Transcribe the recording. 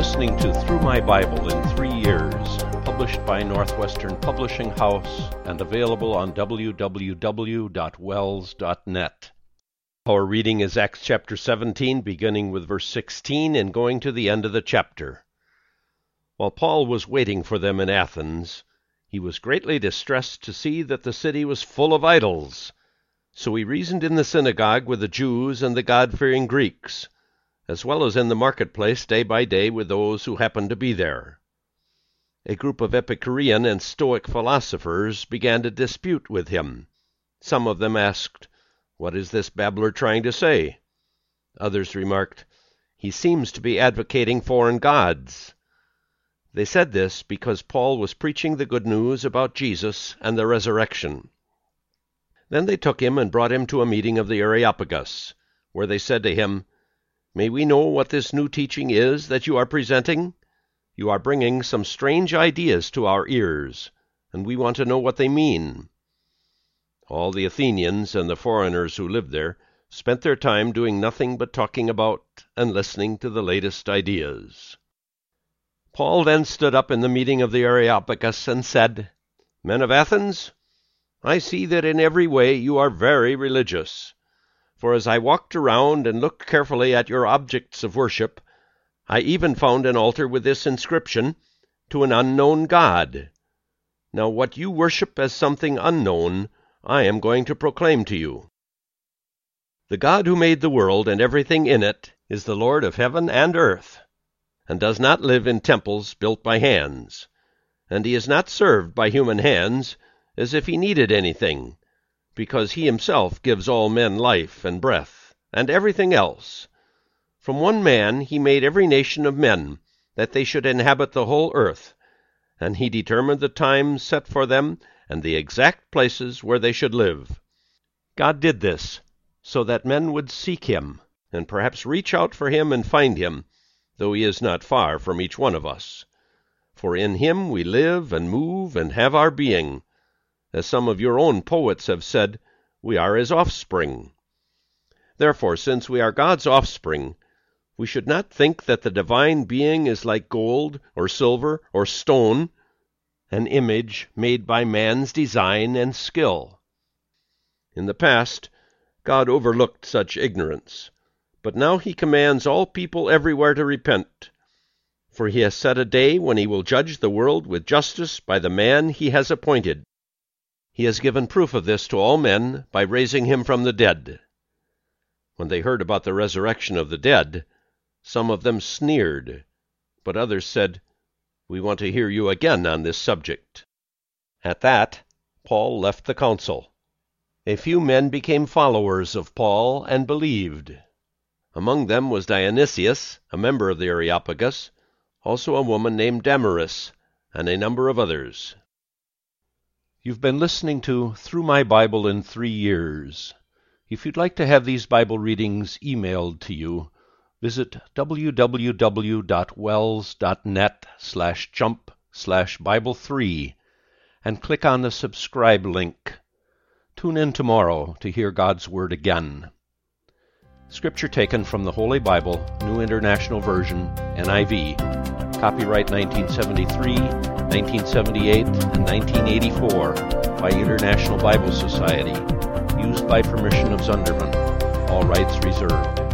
listening to Through My Bible in 3 Years, published by Northwestern Publishing House and available on www.wells.net. Our reading is Acts chapter 17, beginning with verse 16 and going to the end of the chapter. While Paul was waiting for them in Athens, he was greatly distressed to see that the city was full of idols. So he reasoned in the synagogue with the Jews and the God-fearing Greeks, as well as in the marketplace day by day with those who happened to be there. A group of Epicurean and Stoic philosophers began to dispute with him. Some of them asked, "What is this babbler trying to say?" Others remarked, "He seems to be advocating foreign gods." They said this because Paul was preaching the good news about Jesus and the resurrection. Then they took him and brought him to a meeting of the Areopagus, where they said to him, "May we know what this new teaching is that you are presenting? You are bringing some strange ideas to our ears, and we want to know what they mean." All the Athenians and the foreigners who lived there spent their time doing nothing but talking about and listening to the latest ideas. Paul then stood up in the meeting of the Areopagus and said, "Men of Athens, I see that in every way you are very religious. For as I walked around and looked carefully at your objects of worship, I even found an altar with this inscription, 'To an unknown God.' Now what you worship as something unknown, I am going to proclaim to you. The God who made the world and everything in it is the Lord of heaven and earth, and does not live in temples built by hands. And he is not served by human hands as if he needed anything, because he himself gives all men life and breath, and everything else. From one man he made every nation of men, that they should inhabit the whole earth, and he determined the times set for them and the exact places where they should live. God did this so that men would seek him, and perhaps reach out for him and find him, though he is not far from each one of us. For in him we live and move and have our being. As some of your own poets have said, we are his offspring. Therefore, since we are God's offspring, we should not think that the divine being is like gold or silver or stone, an image made by man's design and skill. In the past, God overlooked such ignorance, but now he commands all people everywhere to repent, for he has set a day when he will judge the world with justice by the man he has appointed. He has given proof of this to all men by raising him from the dead." When they heard about the resurrection of the dead, some of them sneered, but others said, "We want to hear you again on this subject." At that, Paul left the council. A few men became followers of Paul and believed. Among them was Dionysius, a member of the Areopagus, also a woman named Damaris, and a number of others. You've been listening to Through My Bible in 3 Years. If you'd like to have these Bible readings emailed to you, visit www.wells.net/jump/Bible3 and click on the subscribe link. Tune in tomorrow to hear God's Word again. Scripture taken from the Holy Bible, New International Version, NIV. Copyright 1973, 1978, and 1984 by International Bible Society. Used by permission of Zunderman. All rights reserved.